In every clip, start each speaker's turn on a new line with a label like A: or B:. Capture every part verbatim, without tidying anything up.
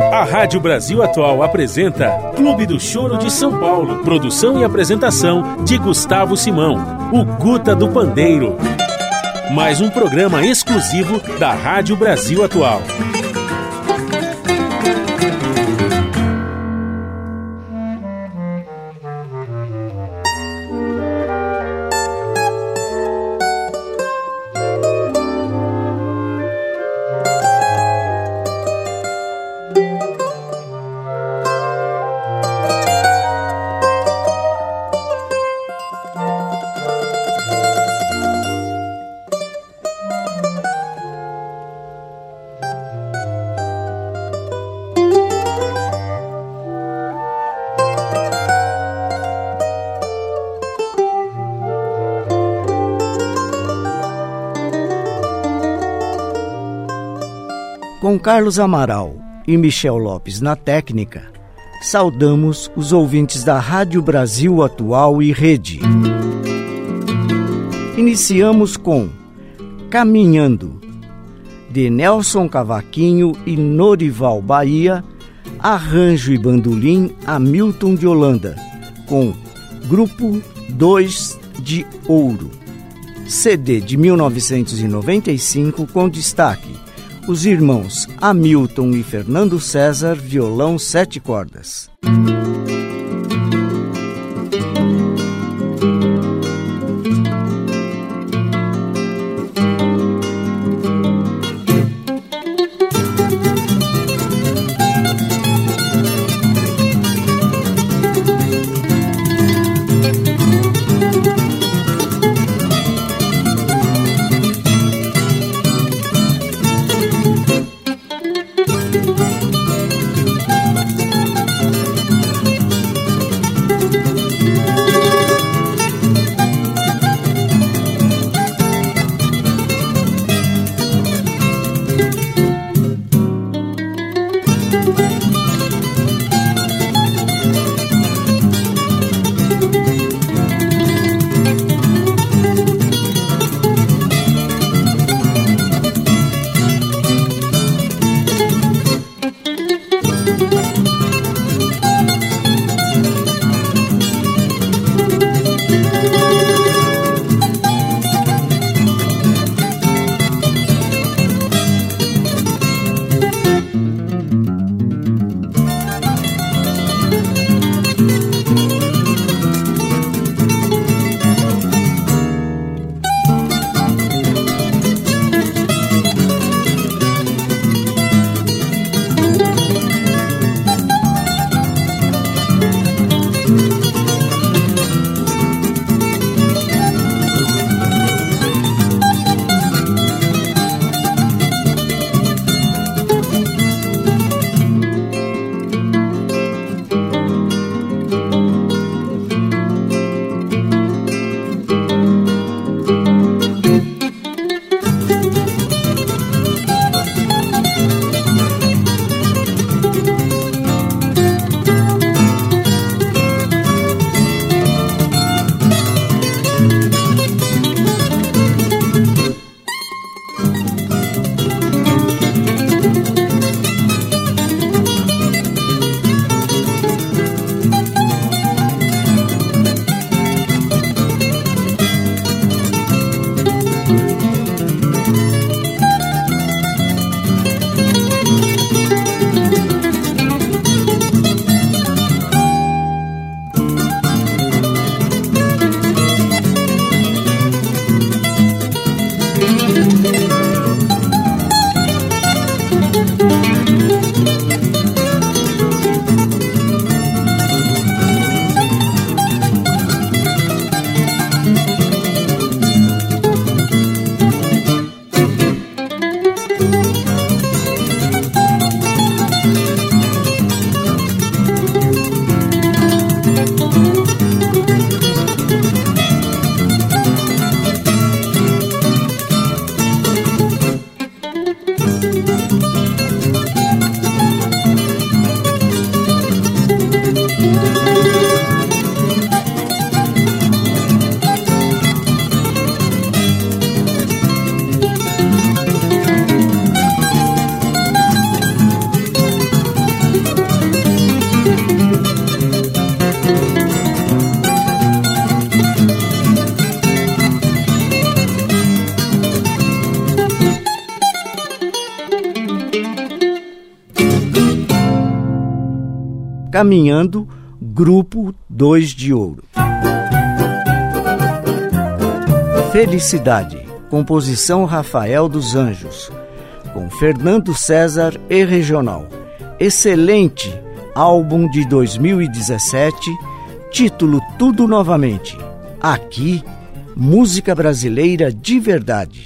A: A Rádio Brasil Atual apresenta Clube do Choro de São Paulo. Produção e apresentação de Gustavo Simão, o Guta do Pandeiro. Mais um programa exclusivo da Rádio Brasil Atual.
B: Com Carlos Amaral e Michel Lopes na técnica, saudamos os ouvintes da Rádio Brasil Atual e Rede. Iniciamos com Caminhando, de Nelson Cavaquinho e Norival Bahia, arranjo e bandolim Hamilton de Holanda, com Grupo dois de Ouro, C D de mil novecentos e noventa e cinco, com destaque os irmãos Hamilton e Fernando César, violão sete cordas. Caminhando, Grupo dois de Ouro. Felicidade, composição Rafael dos Anjos, com Fernando César e Regional. Excelente álbum de dois mil e dezessete, título Tudo Novamente. Aqui, música brasileira de verdade.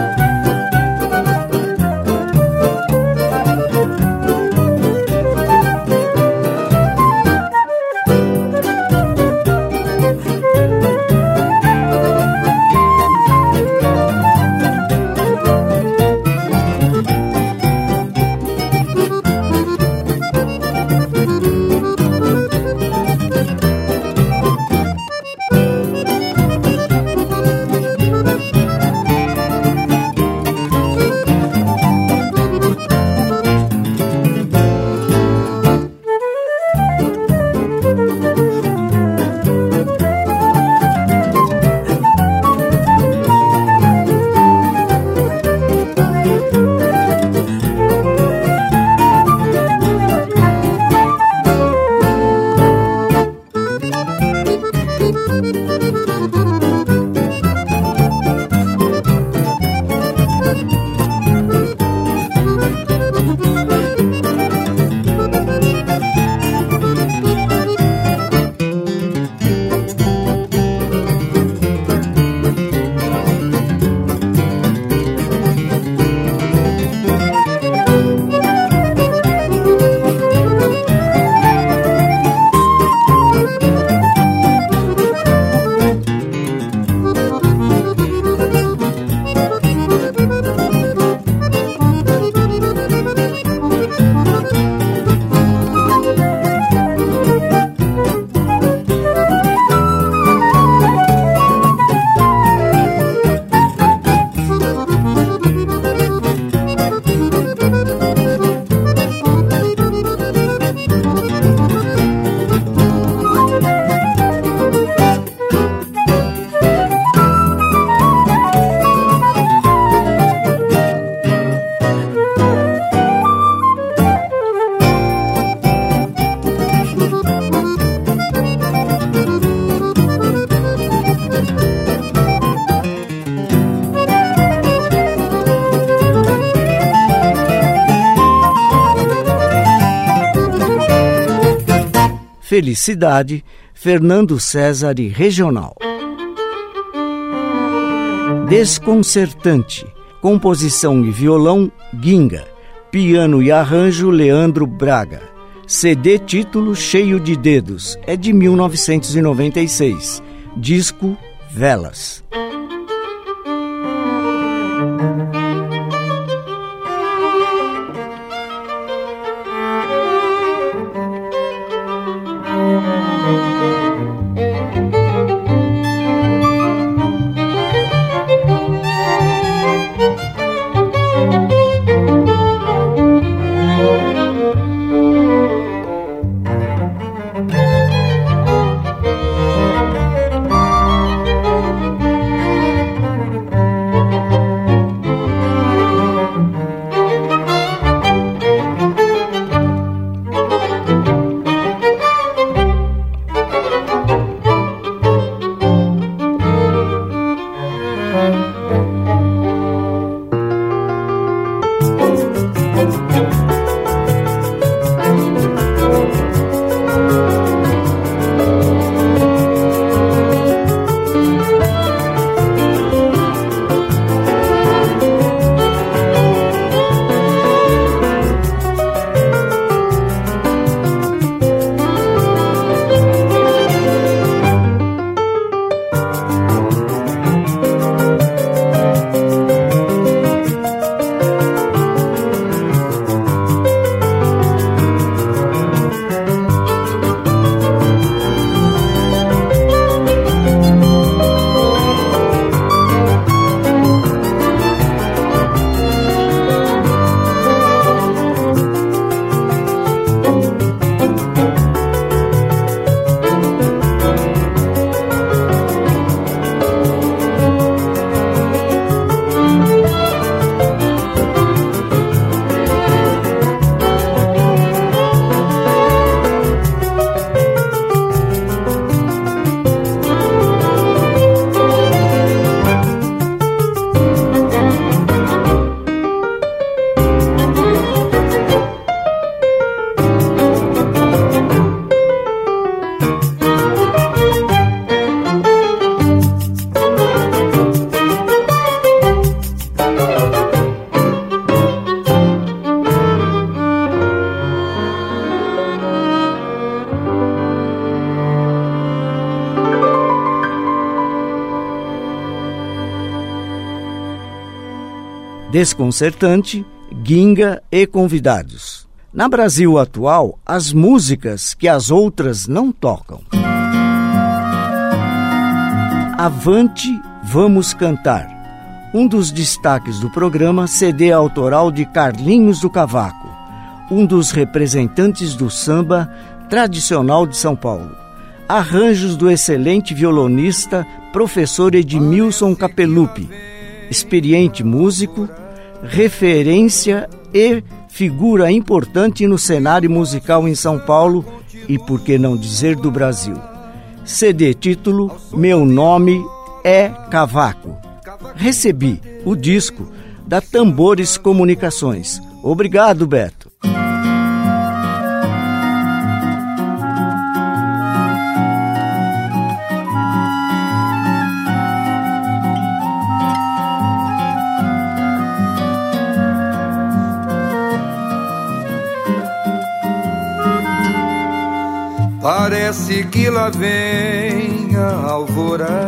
B: Felicidade, Fernando César e Regional. Desconcertante, composição e violão, Ginga, piano e arranjo, Leandro Braga. C D título Cheio de Dedos, é de mil novecentos e noventa e seis, disco Velas. Desconcertante, Ginga e convidados. Na Brasil Atual, as músicas que as outras não tocam. Avante, vamos cantar. Um dos destaques do programa, C D autoral de Carlinhos do Cavaco, um dos representantes do samba tradicional de São Paulo. Arranjos do excelente violonista, professor Edmilson Capelupi, experiente músico, referência e figura importante no cenário musical em São Paulo e, por que não dizer, do Brasil. C D título Meu Nome é Cavaco. Recebi o disco da Tambores Comunicações. Obrigado, Beto.
C: Parece que lá vem a alvorada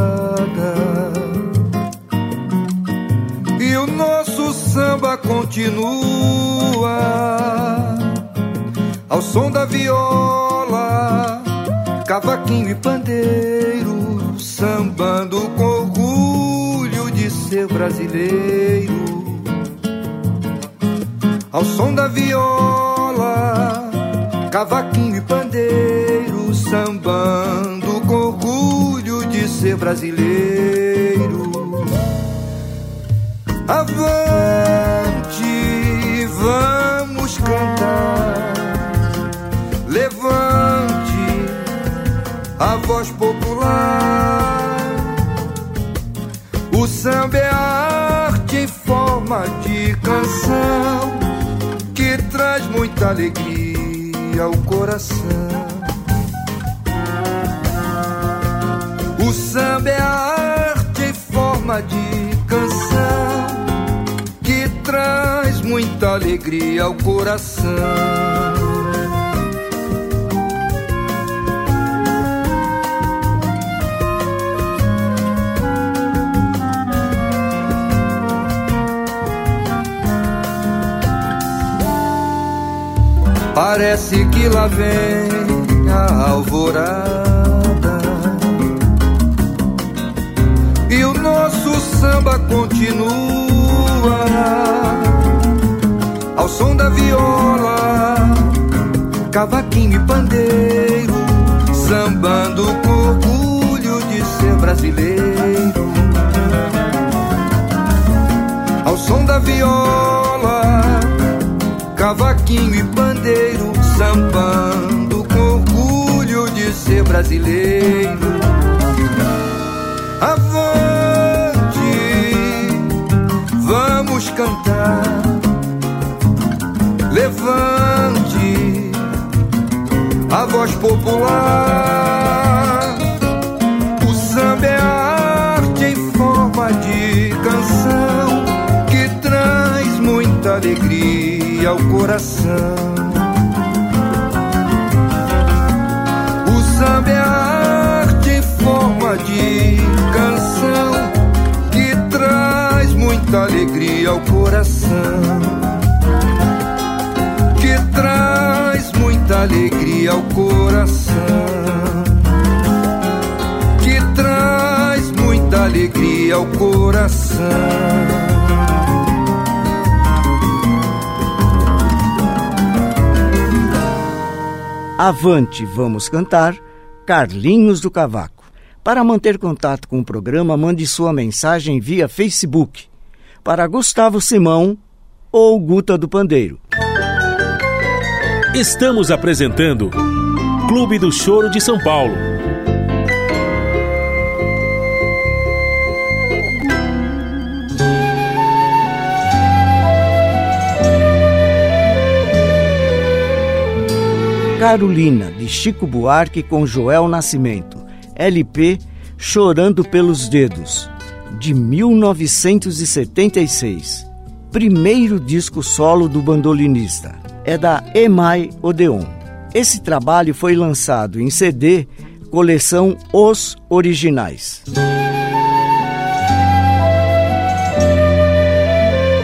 C: e o nosso samba continua ao som da viola, cavaquinho e pandeiro, sambando com orgulho de ser brasileiro. Ao som da viola, cavaquinho e pandeiro, sambando com orgulho de ser brasileiro. Avante, vamos cantar. Levante a voz popular. O samba é a arte em forma de canção que traz muita alegria ao coração. O samba é a arte em forma de canção que traz muita alegria ao coração. Parece que lá vem a alvorada e o nosso samba continua ao som da viola, cavaquinho e pandeiro, sambando com orgulho de ser brasileiro. Ao som da viola, cavaquinho e pandeiro, sambando com orgulho de ser brasileiro. Avante, vamos cantar. Levante a voz popular. O samba é a arte em forma de canção que traz muita alegria ao coração. O samba é a arte em forma de canção que traz muita alegria ao coração. Que traz muita alegria ao coração. Que traz muita alegria ao coração.
B: Avante, vamos cantar, Carlinhos do Cavaco. Para manter contato com o programa, mande sua mensagem via Facebook para Gustavo Simão ou Guta do Pandeiro.
A: Estamos apresentando Clube do Choro de São Paulo.
B: Carolina, de Chico Buarque com Joel Nascimento, L P Chorando pelos Dedos, de mil novecentos e setenta e seis. Primeiro disco solo do bandolinista. É da Emai Odeon. Esse trabalho foi lançado em C D, coleção Os Originais.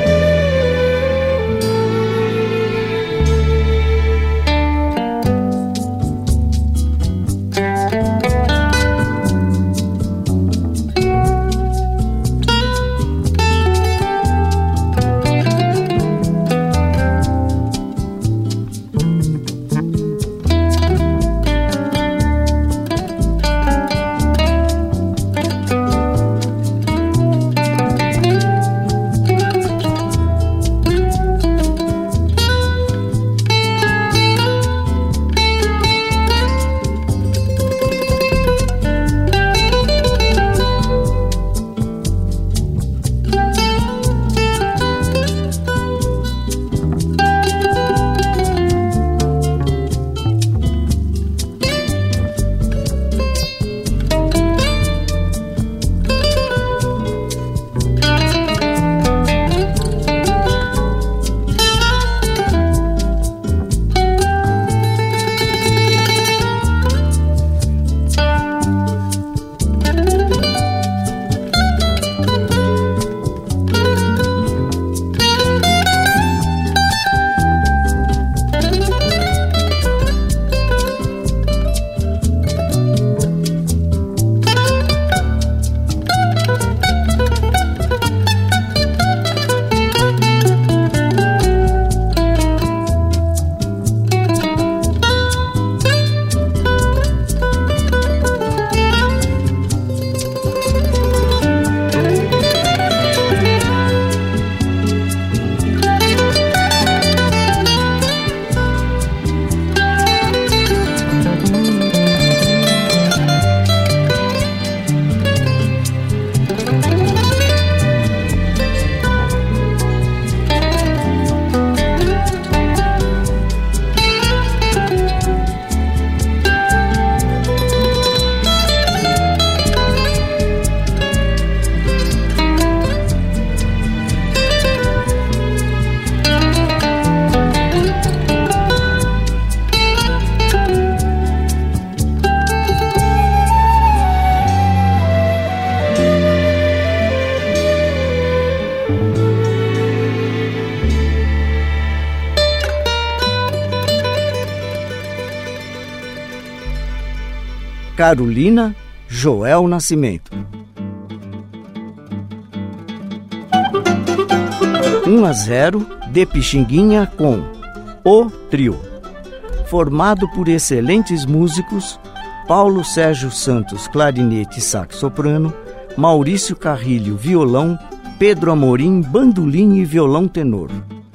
B: Carolina Joel Nascimento. um a zero de Pixinguinha com O Trio. Formado por excelentes músicos, Paulo Sérgio Santos, clarinete e sax soprano, Maurício Carrilho, violão, Pedro Amorim, bandolim e violão tenor.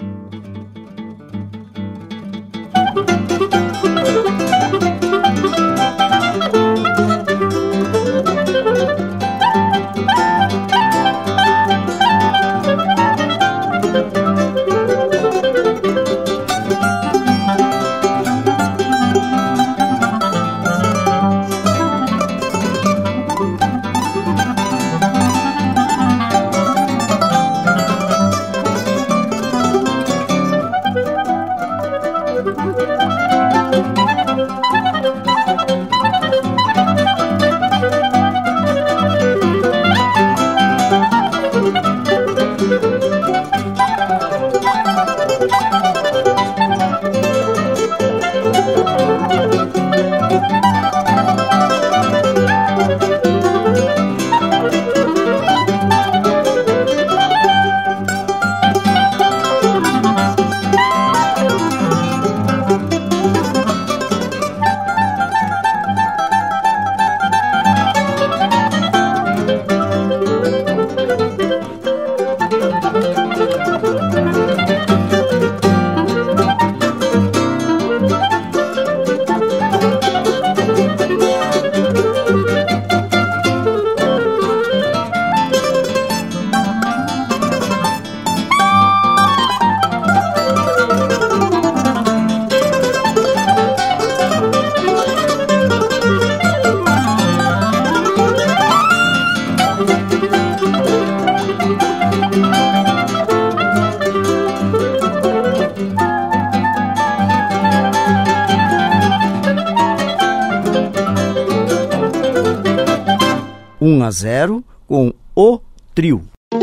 B: um a zero com O Trio.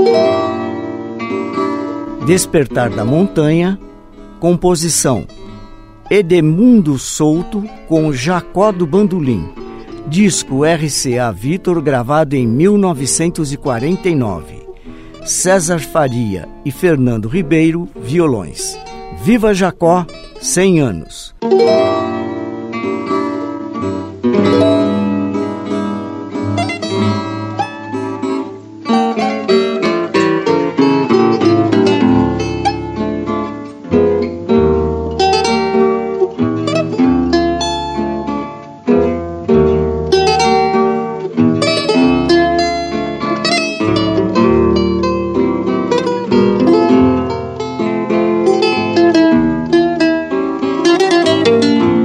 B: Despertar da Montanha, composição Edemundo Souto com Jacó do Bandolim, disco R C A Victor, gravado em mil novecentos e quarenta e nove. César Faria e Fernando Ribeiro, violões. Viva Jacó, cem anos.
D: Música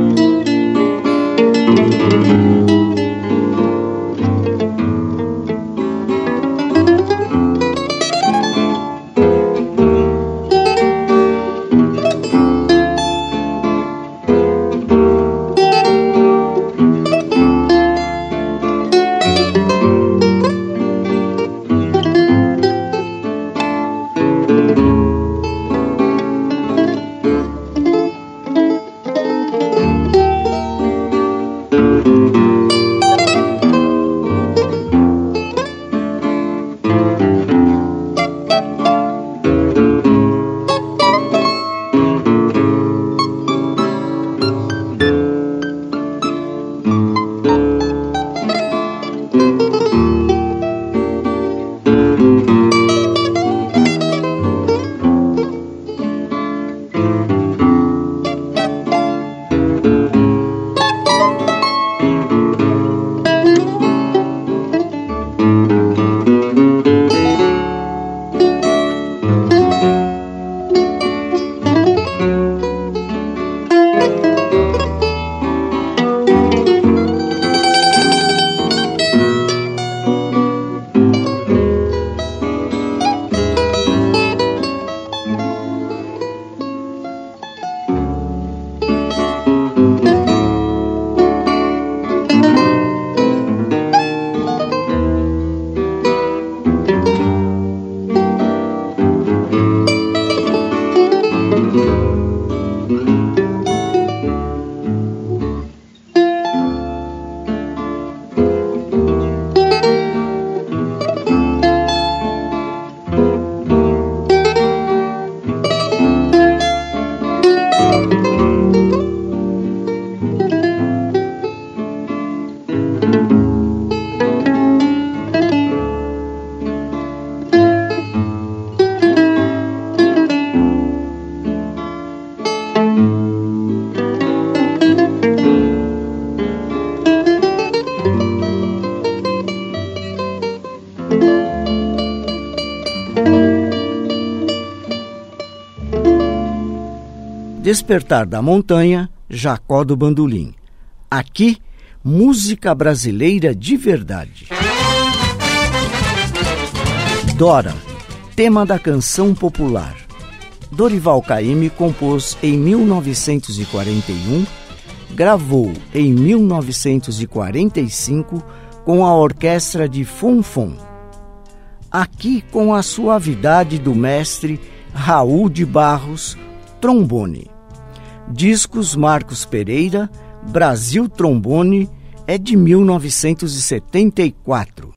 B: Despertar da Montanha, Jacó do Bandolim. Aqui, música brasileira de verdade. Dora, tema da canção popular. Dorival Caymmi compôs em mil novecentos e quarenta e um, gravou em mil novecentos e quarenta e cinco com a orquestra de Fonfon. Aqui com a suavidade do mestre Raul de Barros, trombone. Discos Marcos Pereira, Brasil Trombone, é de mil novecentos e setenta e quatro.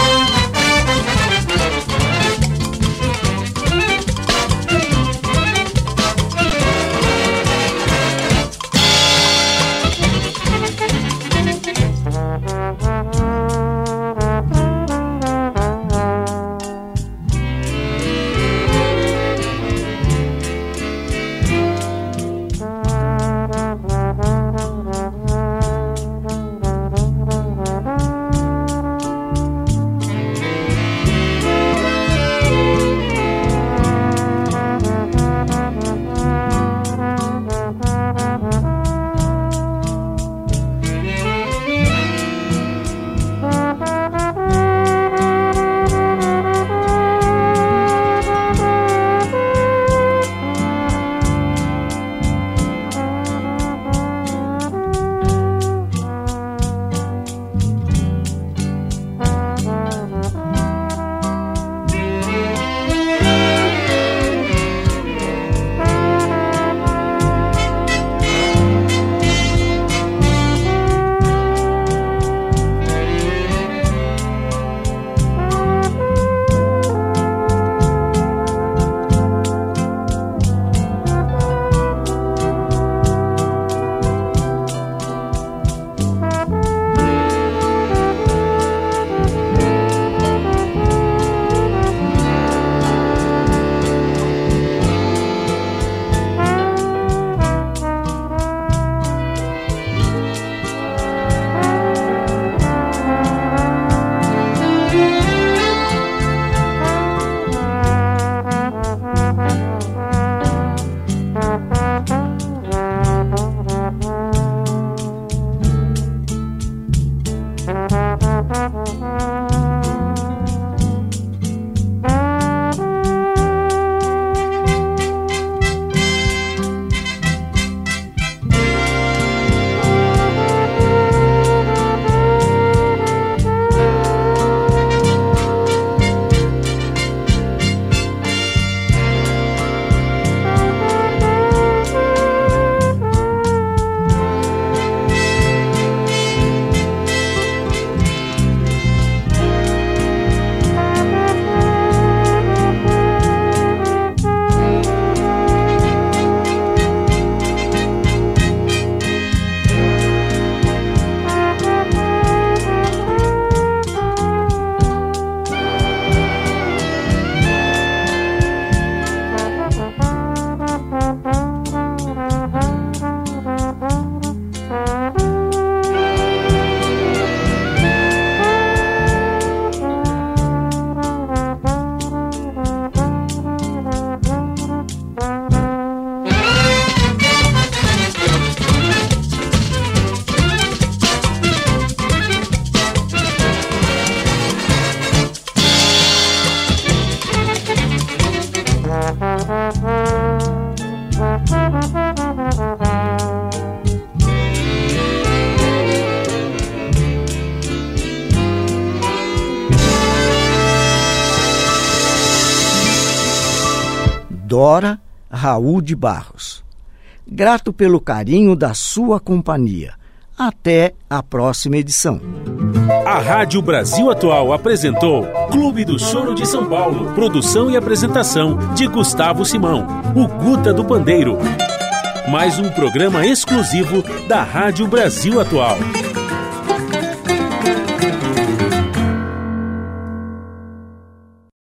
B: Dora, Raul de Barros. Grato pelo carinho da sua companhia. Até a próxima edição.
A: A Rádio Brasil Atual apresentou Clube do Choro de São Paulo. Produção e apresentação de Gustavo Simão, o Guta do Pandeiro. Mais um programa exclusivo da Rádio Brasil Atual.